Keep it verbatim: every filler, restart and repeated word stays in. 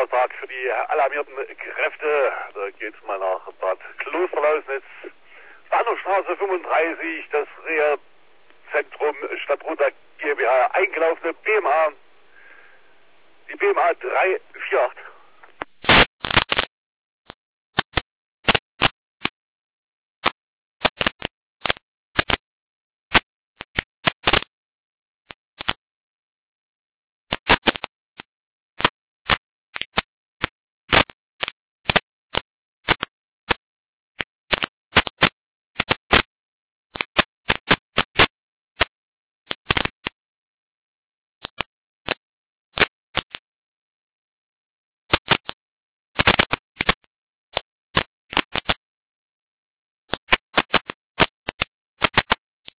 Feiertag für die alarmierten Kräfte. Da geht's mal nach Bad Klosterlausnitz. Bahnhofstraße fünfunddreißig, das Reha-Zentrum Stadtruder GmbH, eingelaufene B M A. Die B M A drei vier acht.